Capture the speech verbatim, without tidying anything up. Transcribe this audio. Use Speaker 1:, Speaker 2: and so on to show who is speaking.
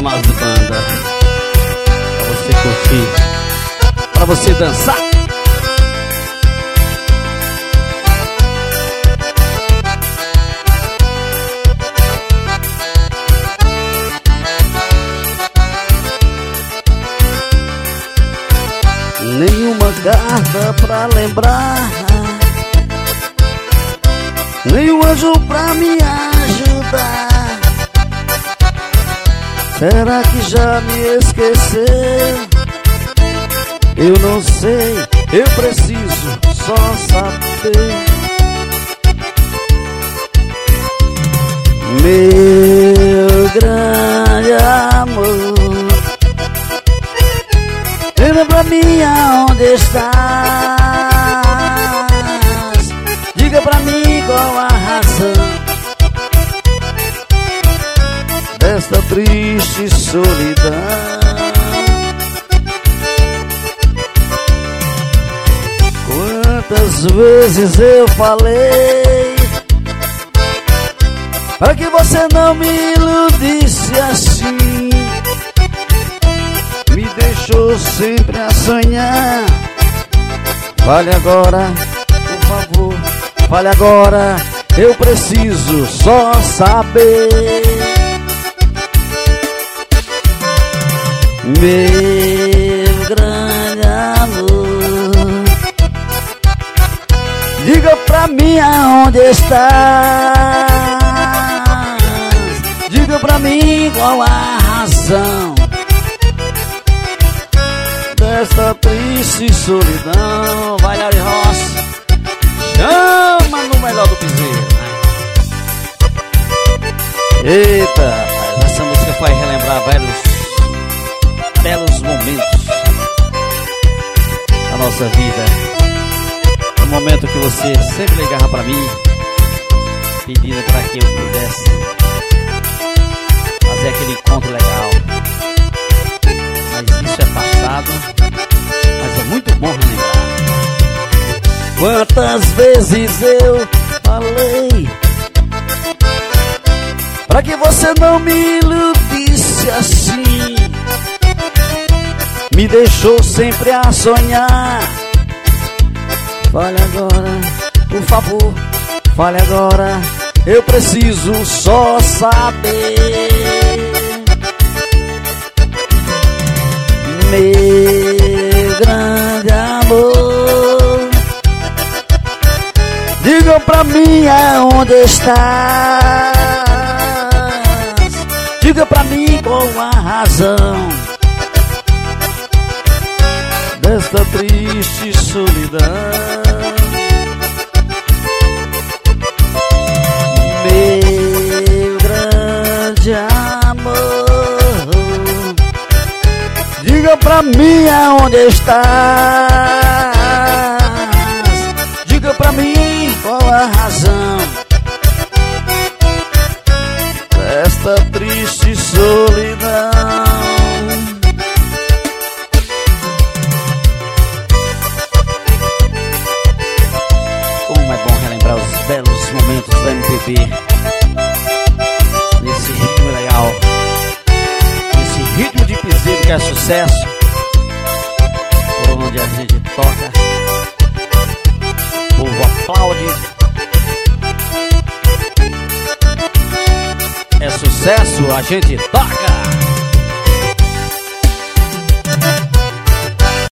Speaker 1: Amados de Banda. Pra você curtir, pra você dançar.
Speaker 2: Nenhuma carta pra lembrar, nenhum anjo pra me ajudar. Será que já me esqueceu? Eu não sei, eu preciso só saber. Meu grande amor, lembra pra mim aonde estás. Diga pra mim qual a razão desta triste solidão. Quantas vezes eu falei pra que você não me iludisse assim, me deixou sempre a sonhar. Fale agora, por favor, fale agora, eu preciso só saber. Meu grande amor, diga pra mim aonde estás. Diga pra mim qual a razão desta triste solidão.
Speaker 1: Vai, Larry Ross, chama no melhor do piseiro. Eita, rapaz, essa música faz relembrar velhos belos momentos da nossa vida. No momento que você sempre ligava pra mim, pedindo pra que eu pudesse fazer aquele encontro legal. Mas isso é passado, mas é muito bom relembrar.
Speaker 2: Quantas vezes eu falei pra que você não me iludisse assim, me deixou sempre a sonhar. Fale agora, por favor, fale agora, eu preciso só saber. Meu grande amor, diga pra mim aonde estás. Diga pra mim qual a razão desta triste solidão. Meu grande amor, diga pra mim aonde estás. Diga pra mim qual a razão desta triste solidão.
Speaker 1: Os belos momentos da M P B, nesse ritmo legal, nesse ritmo de piseiro que é sucesso, por onde a gente toca, o povo aplaude, é sucesso, a gente toca.